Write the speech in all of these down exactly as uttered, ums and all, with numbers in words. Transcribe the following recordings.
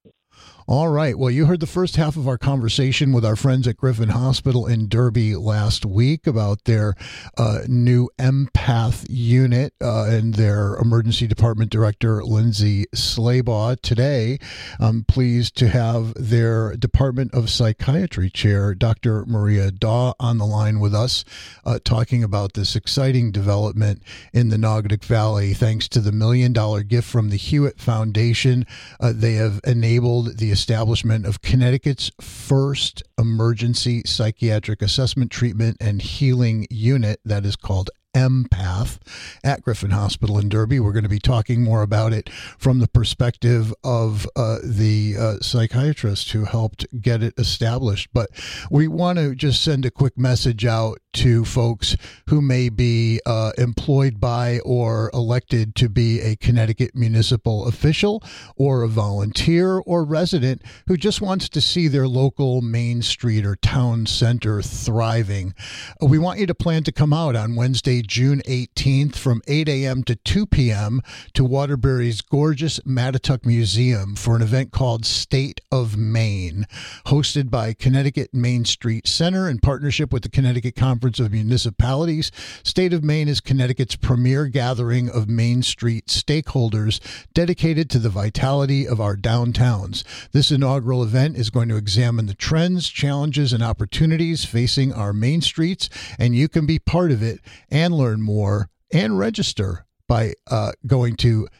All right. Well, you heard the first half of our conversation with our friends at Griffin Hospital in Derby last week about their uh, new empath unit uh, and their emergency department director, Lindsay Slaybaugh. Today, I'm pleased to have their Department of Psychiatry chair, Doctor Maria Daw, on the line with us, uh, talking about this exciting development in the Naugatuck Valley. Thanks to the million dollar gift from the Hewitt Foundation, uh, they have enabled the establishment of Connecticut's first emergency psychiatric assessment, treatment, and healing unit that is called Empath at Griffin Hospital in Derby. We're going to be talking more about it from the perspective of uh, the uh, psychiatrist who helped get it established. But we want to just send a quick message out to folks who may be uh, employed by or elected to be a Connecticut municipal official or a volunteer or resident who just wants to see their local Main Street or town center thriving. We want you to plan to come out on Wednesday, June eighteenth from eight a.m. to two p.m. to Waterbury's gorgeous Mattituck Museum for an event called State of Maine, hosted by Connecticut Main Street Center in partnership with the Connecticut Conference of Municipalities. State of Maine is Connecticut's premier gathering of Main Street stakeholders dedicated to the vitality of our downtowns. This inaugural event is going to examine the trends, challenges, and opportunities facing our main streets, and you can be part of it and learn more and register by uh, going to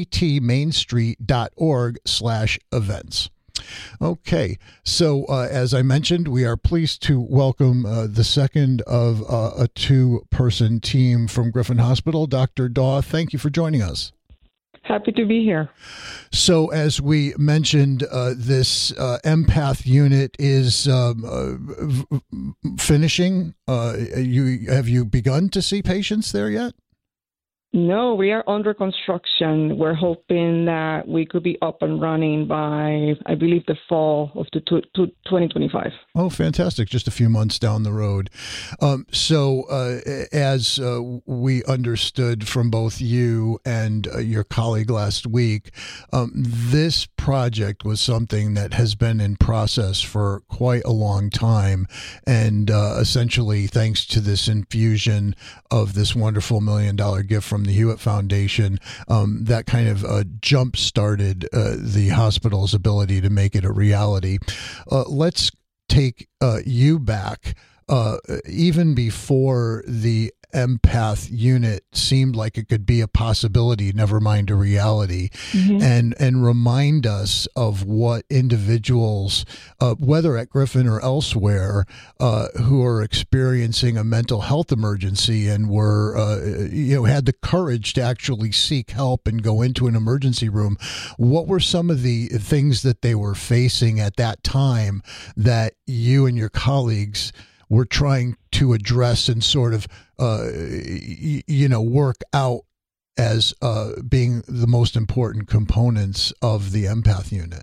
ctmainstreet.org slash events. Okay, so uh, as I mentioned, we are pleased to welcome uh, the second of uh, a two-person team from Griffin Hospital. Doctor Daw, thank you for joining us. Happy to be here. So as we mentioned, uh, this uh, empath unit is um, uh, v- finishing. Uh, you have you begun to see patients there yet? No, we are under construction. We're hoping that we could be up and running by, I believe, the fall of the two, two, twenty twenty-five. Oh, fantastic. Just a few months down the road. Um, so uh, as uh, we understood from both you and uh, your colleague last week, um, this project was something that has been in process for quite a long time. And uh, essentially, thanks to this infusion of this wonderful million dollar gift from the Hewitt Foundation, um, that kind of uh, jump-started uh, the hospital's ability to make it a reality. Uh, let's take uh, you back. Uh, even before the empath unit seemed like it could be a possibility, never mind a reality, mm-hmm. and and remind us of what individuals, uh, whether at Griffin or elsewhere, uh, who are experiencing a mental health emergency and were, uh, you know, had the courage to actually seek help and go into an emergency room. What were some of the things that they were facing at that time that you and your colleagues were trying to address and sort of, uh, y- you know, work out as uh, being the most important components of the empath unit?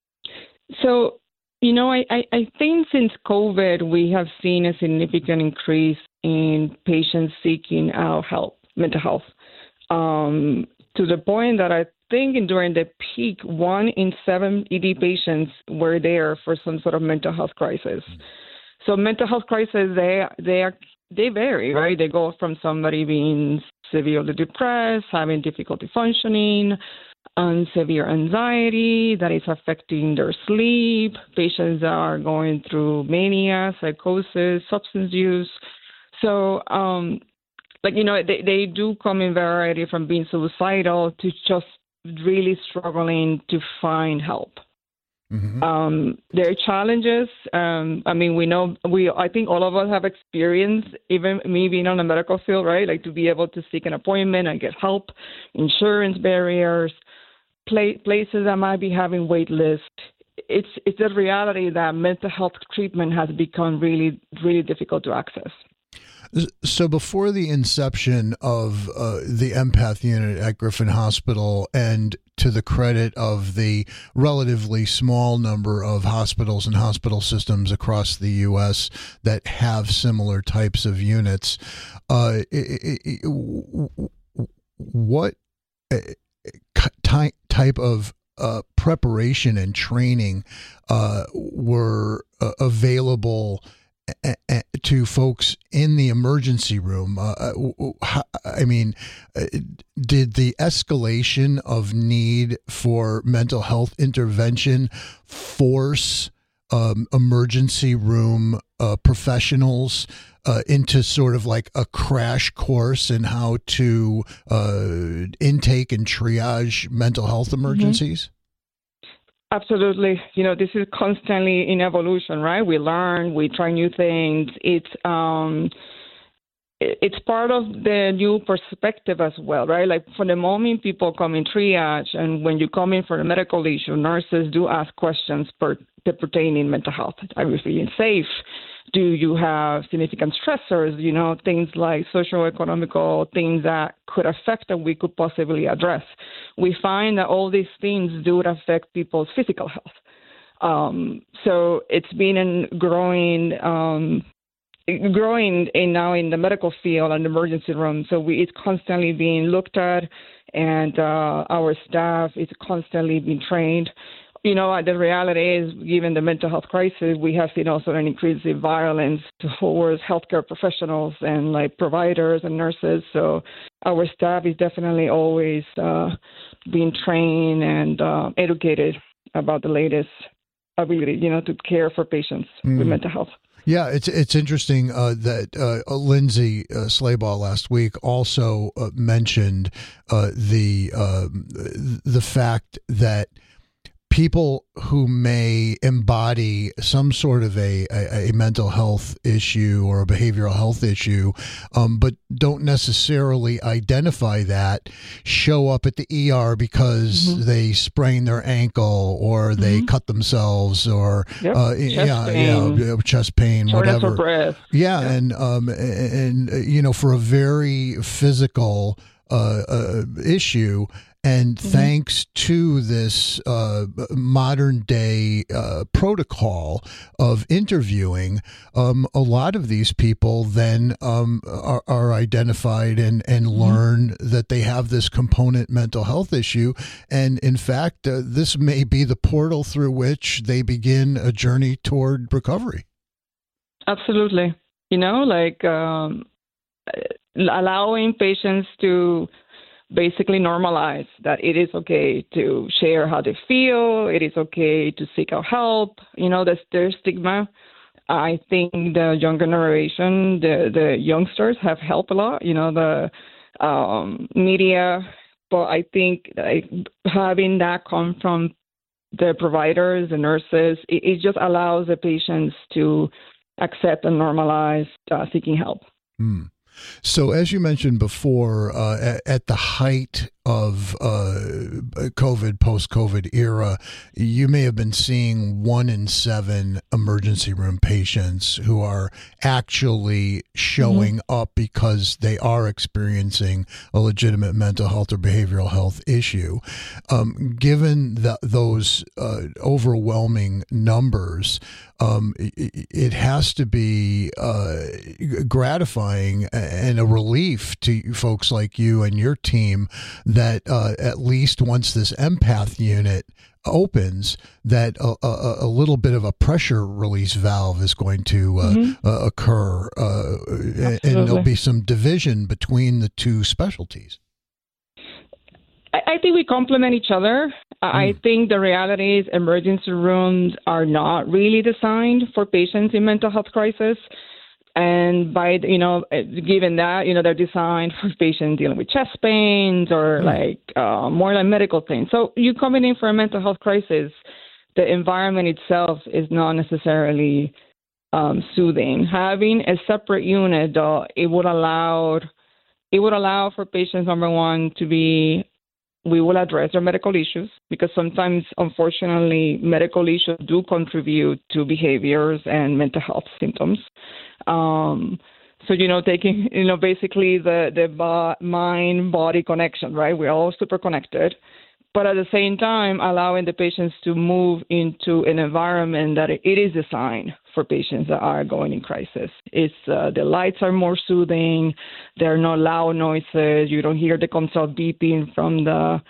So, you know, I, I, I think since COVID, we have seen a significant increase in patients seeking out help, mental health, um, to the point that I think during the peak, one in seven E D patients were there for some sort of mental health crisis. Mm-hmm. So mental health crises, they they are they vary, right? They go from somebody being severely depressed, having difficulty functioning, and severe anxiety that is affecting their sleep. Patients that are going through mania, psychosis, substance use. So, um, like you know, they they do come in variety from being suicidal to just really struggling to find help. Mm-hmm. Um, there are challenges. Um, I mean, we know, we, I think all of us have experience, even me being on the medical field, right? Like to be able to seek an appointment and get help, insurance barriers, play, places that might be having wait lists. It's, it's a reality that mental health treatment has become really, really difficult to access. So before the inception of uh, the empath unit at Griffin Hospital, and to the credit of the relatively small number of hospitals and hospital systems across the U S that have similar types of units, uh, it, it, what type of uh, preparation and training uh, were uh, available a- a- to folks in the emergency room? Uh, I mean, did the escalation of need for mental health intervention force um, emergency room uh, professionals uh, into sort of like a crash course in how to uh, intake and triage mental health emergencies? Mm-hmm. Absolutely. You know, this is constantly in evolution, right? We learn, we try new things. It's um, it's part of the new perspective as well, right? Like from the moment people come in triage and when you come in for a medical issue, nurses do ask questions per, pertaining mental health. Are you feeling safe? Do you have significant stressors? You know, things like socioeconomical things that could affect that we could possibly address. We find that all these things do affect people's physical health. Um, so it's been a growing um, growing in now in the medical field and emergency room. So we, it's constantly being looked at, and uh, our staff is constantly being trained. You know, the reality is, given the mental health crisis, we have seen also an increase in violence towards healthcare professionals and like providers and nurses. So our staff is definitely always uh, being trained and uh, educated about the latest ability, you know, to care for patients mm. with mental health. Yeah, it's it's interesting uh, that uh, Lindsay uh, Slaybaugh last week also uh, mentioned uh, the uh, the fact that people who may embody some sort of a, a, a mental health issue or a behavioral health issue, um, but don't necessarily identify that, show up at the E R because mm-hmm. they sprain their ankle or they mm-hmm. cut themselves or yep. uh, chest yeah, pain. yeah, chest pain, Shortness whatever. of breath. Yeah, yeah. and um, and, and you know, for a very physical uh, uh, issue. And mm-hmm. thanks to this uh, modern day uh, protocol of interviewing, um, a lot of these people then um, are, are identified and, and mm-hmm. learn that they have this component mental health issue. And in fact, uh, this may be the portal through which they begin a journey toward recovery. Absolutely. You know, like um, allowing patients to basically normalize that it is okay to share how they feel. It is okay to seek out help. You know, there's, there's stigma. I think the younger generation, the, the youngsters have helped a lot, you know, the um, media. But I think like, having that come from the providers, the nurses, it, it just allows the patients to accept and normalize uh, seeking help. Mm. So, as you mentioned before, uh, at, at the height of uh, COVID, post-COVID era, you may have been seeing one in seven emergency room patients who are actually showing mm-hmm. up because they are experiencing a legitimate mental health or behavioral health issue. Um, given the, those uh, overwhelming numbers, um, it, it has to be uh, gratifying and a relief to folks like you and your team that uh, at least once this empath unit opens, that a, a, a little bit of a pressure release valve is going to uh, mm-hmm. uh, occur, uh, and there'll be some division between the two specialties. I think we complement each other. Mm. I think the reality is emergency rooms are not really designed for patients in mental health crisis. And by, you know, given that, you know, they're designed for patients dealing with chest pains or mm. like uh, more like medical things. So you coming in for a mental health crisis, the environment itself is not necessarily um, soothing. Having a separate unit, though, it would allow, it would allow for patients, number one, to be, we will address their medical issues because sometimes, unfortunately, medical issues do contribute to behaviors and mental health symptoms. Um, so, you know, taking, you know, basically the, the bo- mind-body connection, right? We're all super connected. But at the same time, allowing the patients to move into an environment that it is designed for patients that are going in crisis. It's uh, the lights are more soothing. There are no loud noises. You don't hear the console beeping from the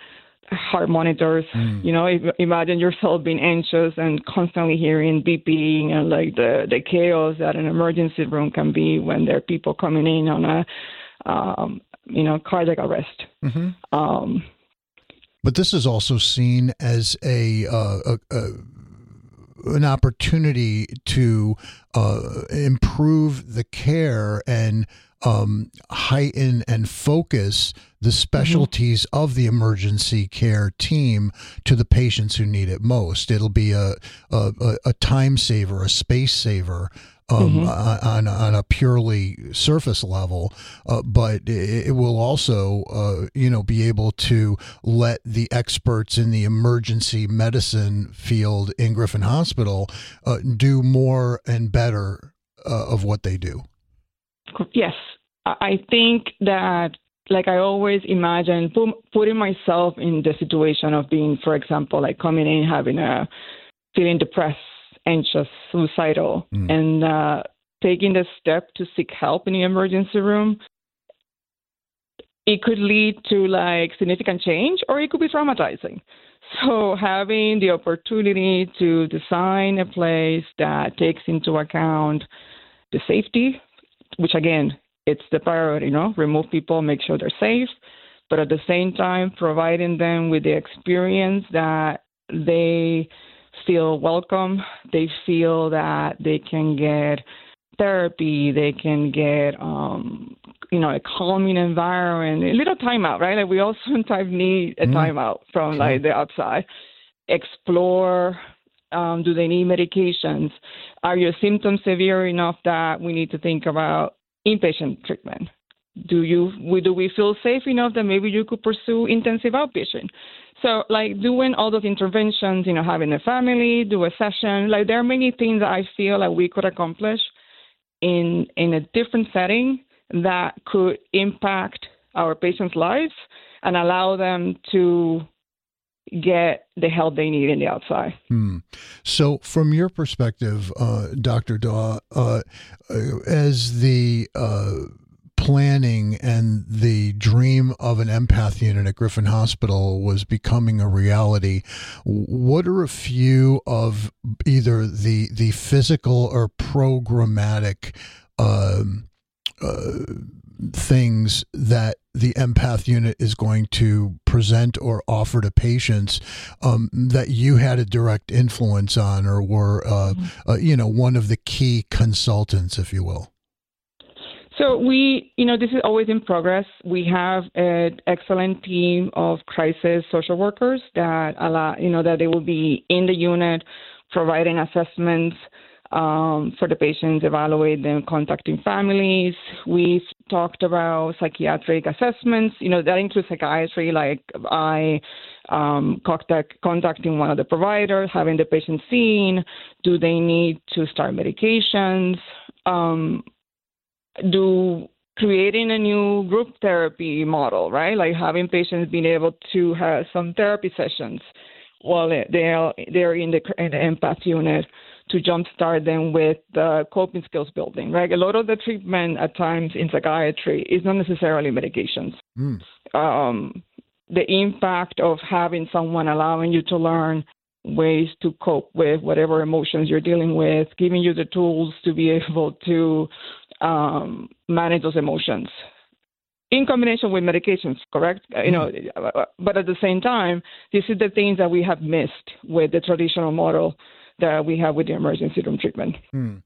heart monitors. Mm. You know, if, imagine yourself being anxious and constantly hearing beeping and like the, the chaos that an emergency room can be when there are people coming in on a, um, you know, cardiac arrest. Mm-hmm. Um, but this is also seen as a, uh, a, a an opportunity to uh, improve the care and um, heighten and focus the specialties mm-hmm. of the emergency care team to the patients who need it most. It'll be a a, a time saver, a space saver. Um, mm-hmm. on, on a purely surface level, uh, but it, it will also, uh, you know, be able to let the experts in the emergency medicine field in Griffin Hospital uh, do more and better uh, of what they do. Yes, I think that, like I always imagine, put, putting myself in the situation of being, for example, like coming in having a feeling depressed, anxious, suicidal, mm. and uh, taking the step to seek help in the emergency room, it could lead to like significant change, or it could be traumatizing. So having the opportunity to design a place that takes into account the safety, which again, it's the priority, you know, remove people, make sure they're safe, but at the same time, providing them with the experience that they feel welcome, they feel that they can get therapy, they can get, um, you know, a calming environment, a little timeout, right? Like we all sometimes need a mm. timeout from like the outside. Explore, um, do they need medications? Are your symptoms severe enough that we need to think about inpatient treatment? Do you, do we feel safe enough that maybe you could pursue intensive outpatient? So, like, doing all those interventions, you know, having a family, do a session, like, there are many things that I feel like we could accomplish in in a different setting that could impact our patients' lives and allow them to get the help they need in the outside. Hmm. So, from your perspective, uh, Doctor Daw, uh, as the uh, planning and the dream of an empath unit at Griffin Hospital was becoming a reality, what are a few of either the the physical or programmatic um, uh, things that the empath unit is going to present or offer to patients um, that you had a direct influence on, or were uh, mm-hmm. uh, you know, one of the key consultants, if you will? So we, you know, this is always in progress. We have an excellent team of crisis social workers that allow, you know, that they will be in the unit providing assessments um, for the patients, evaluate them, contacting families. We've talked about psychiatric assessments. You know, that includes psychiatry, like I um, contact, contacting one of the providers, having the patient seen. Do they need to start medications? Um, do creating a new group therapy model, right? Like having patients being able to have some therapy sessions while they're, they're in the, in the empath unit to jumpstart them with the coping skills building, right? A lot of the treatment at times in psychiatry is not necessarily medications. Mm. Um, the impact of having someone allowing you to learn ways to cope with whatever emotions you're dealing with, giving you the tools to be able to um, manage those emotions in combination with medications, correct? Mm. You know, but at the same time, this is the things that we have missed with the traditional model that we have with the emergency room treatment. Mm.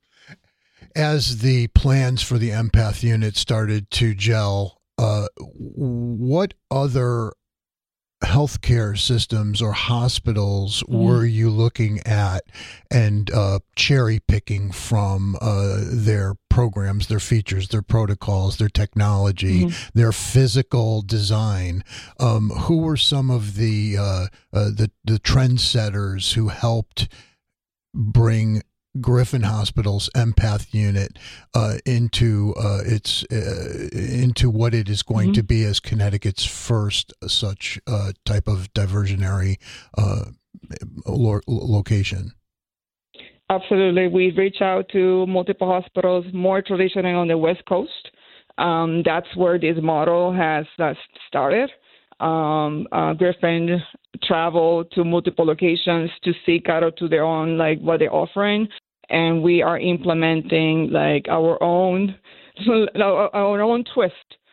As the plans for the empath unit started to gel, uh, what other healthcare systems or hospitals mm. were you looking at and uh, cherry picking from uh, their programs, their features, their protocols, their technology, mm. their physical design? Um, who were some of the uh, uh, the the trendsetters who helped bring Griffin Hospital's empath unit uh, into uh, its uh, into what it is going mm-hmm. to be as Connecticut's first such uh, type of diversionary uh, lo- location? Absolutely. We reach out to multiple hospitals, more traditionally on the West Coast. Um, that's where this model has uh, started. Um, uh, Griffin travel to multiple locations to seek out to their own, like what they're offering. And we are implementing like our own, our own twist.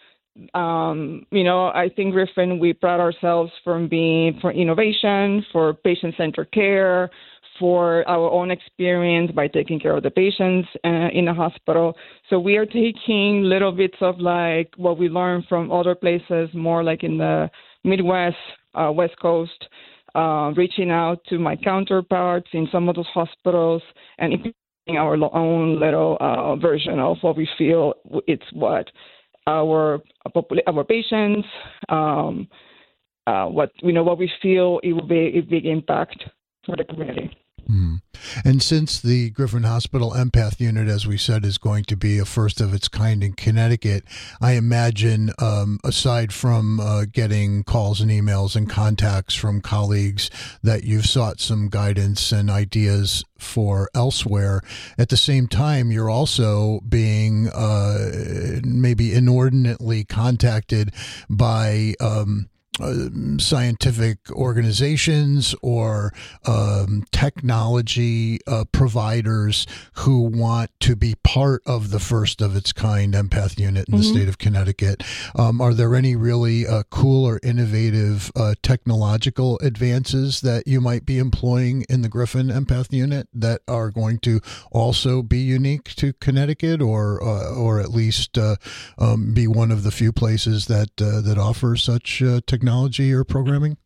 Um, you know, I think Griffin, we pride ourselves from being for innovation, for patient-centered care, for our own experience by taking care of the patients uh, in the hospital. So we are taking little bits of like what we learned from other places, more like in the Midwest, uh, West Coast, uh, reaching out to my counterparts in some of those hospitals and implementing our own little uh, version of what we feel it's what our our patients, um, uh, what you know, what we feel it will be a big impact for the community. Mm. And since the Griffin Hospital Empath Unit, as we said, is going to be a first of its kind in Connecticut, I imagine, um, aside from uh, getting calls and emails and contacts from colleagues, that you've sought some guidance and ideas for elsewhere. At the same time, you're also being uh, maybe inordinately contacted by um, Uh, scientific organizations or um, technology uh, providers who want to be part of the first of its kind empath unit in mm-hmm. the state of Connecticut. Um, are there any really uh, cool or innovative uh, technological advances that you might be employing in the Griffin empath unit that are going to also be unique to Connecticut, or uh, or at least uh, um, be one of the few places that uh, that offers such uh, technology? Technology or programming?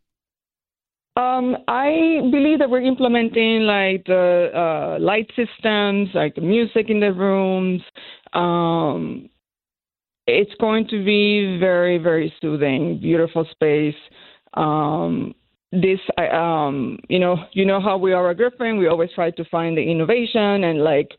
Um, I believe that we're implementing like the uh, light systems, like the music in the rooms. Um, it's going to be very, very soothing, beautiful space. Um, this, I, um, you know, you know how we are at Griffin. We always try to find the innovation and like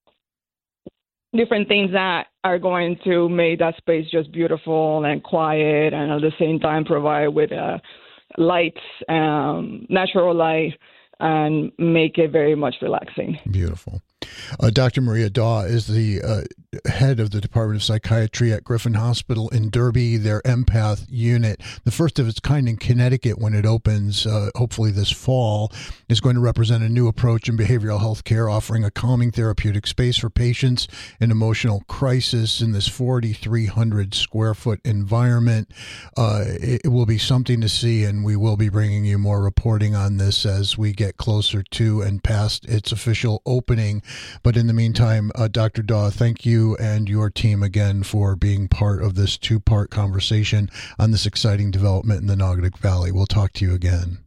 different things that are going to make that space just beautiful and quiet, and at the same time provide with uh, lights, um, natural light, and make it very much relaxing. Beautiful. Uh, Doctor Maria Daw is the uh, head of the Department of Psychiatry at Griffin Hospital in Derby, their empath unit. The first of its kind in Connecticut, when it opens, uh, hopefully this fall, is going to represent a new approach in behavioral health care, offering a calming therapeutic space for patients in emotional crisis in this forty-three hundred square foot environment. Uh, it, it will be something to see, and we will be bringing you more reporting on this as we get closer to and past its official opening. But in the meantime, uh, Doctor Daw, thank you and your team again for being part of this two-part conversation on this exciting development in the Naugatuck Valley. We'll talk to you again.